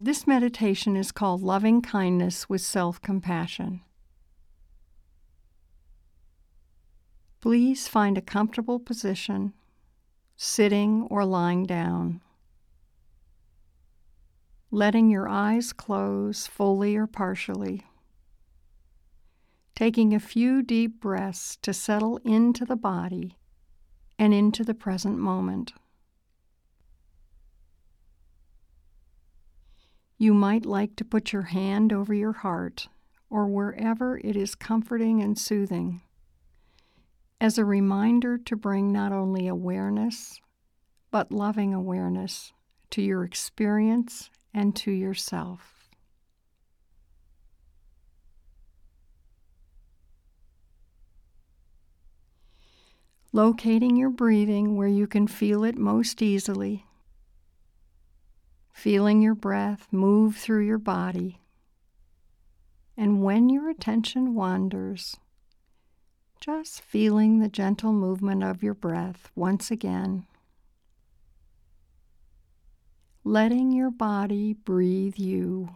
This meditation is called Loving Kindness with Self-Compassion. Please find a comfortable position, sitting or lying down. Letting your eyes close fully or partially. Taking a few deep breaths to settle into the body and into the present moment. You might like to put your hand over your heart or wherever it is comforting and soothing, as a reminder to bring not only awareness, but loving awareness to your experience and to yourself. Locating your breathing where you can feel it most easily. Feeling your breath move through your body. And when your attention wanders, just feeling the gentle movement of your breath once again. Letting your body breathe you.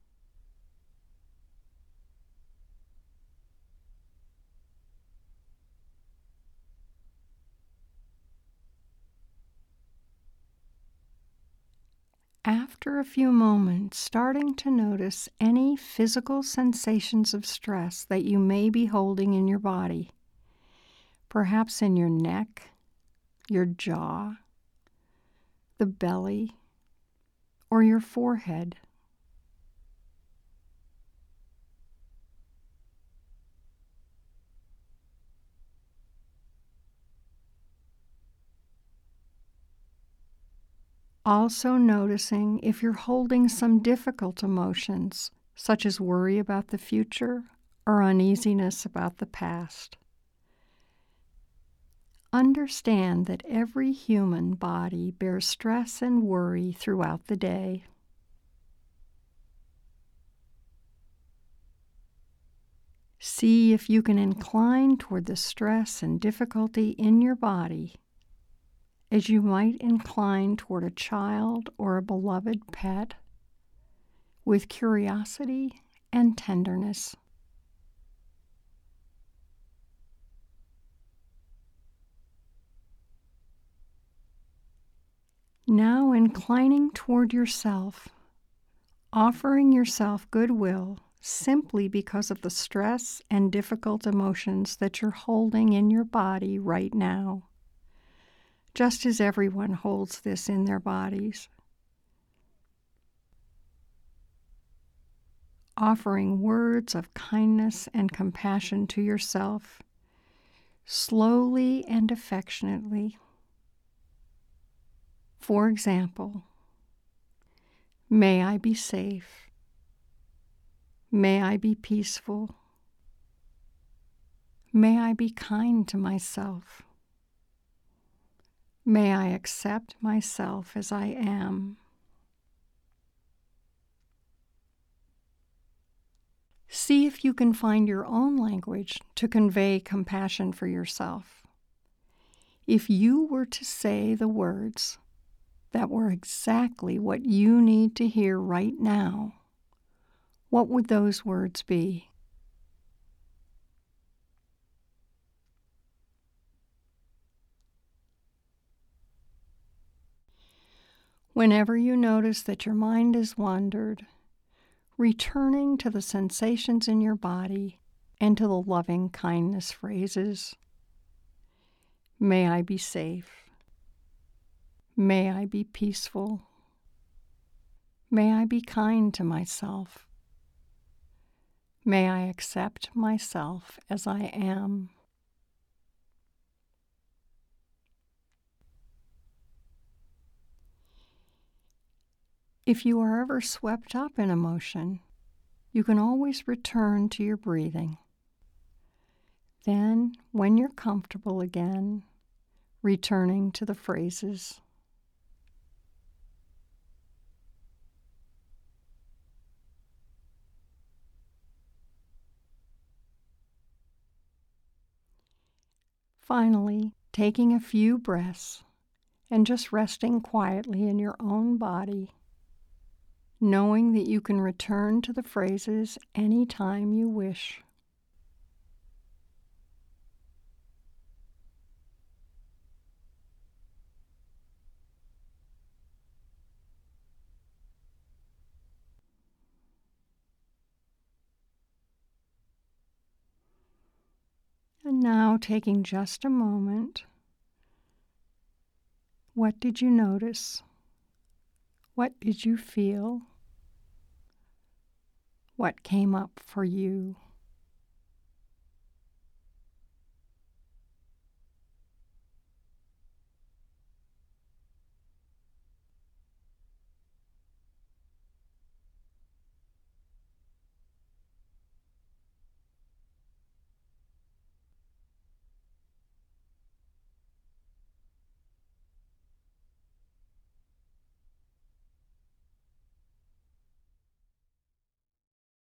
After a few moments, starting to notice any physical sensations of stress that you may be holding in your body, perhaps in your neck, your jaw, the belly, or your forehead. Also noticing if you're holding some difficult emotions, such as worry about the future or uneasiness about the past. Understand that every human body bears stress and worry throughout the day. See if you can incline toward the stress and difficulty in your body as you might incline toward a child or a beloved pet, with curiosity and tenderness. Now inclining toward yourself, offering yourself goodwill simply because of the stress and difficult emotions that you're holding in your body right now, just as everyone holds this in their bodies. Offering words of kindness and compassion to yourself, slowly and affectionately. For example, may I be safe. May I be peaceful. May I be kind to myself. May I accept myself as I am. See if you can find your own language to convey compassion for yourself. If you were to say the words that were exactly what you need to hear right now, what would those words be? Whenever you notice that your mind has wandered, returning to the sensations in your body and to the loving kindness phrases. May I be safe. May I be peaceful. May I be kind to myself. May I accept myself as I am. If you are ever swept up in emotion, you can always return to your breathing. Then, when you're comfortable again, returning to the phrases. Finally, taking a few breaths and just resting quietly in your own body. knowing that you can return to the phrases anytime you wish. And now, taking just a moment, what did you notice? What did you feel? What came up for you?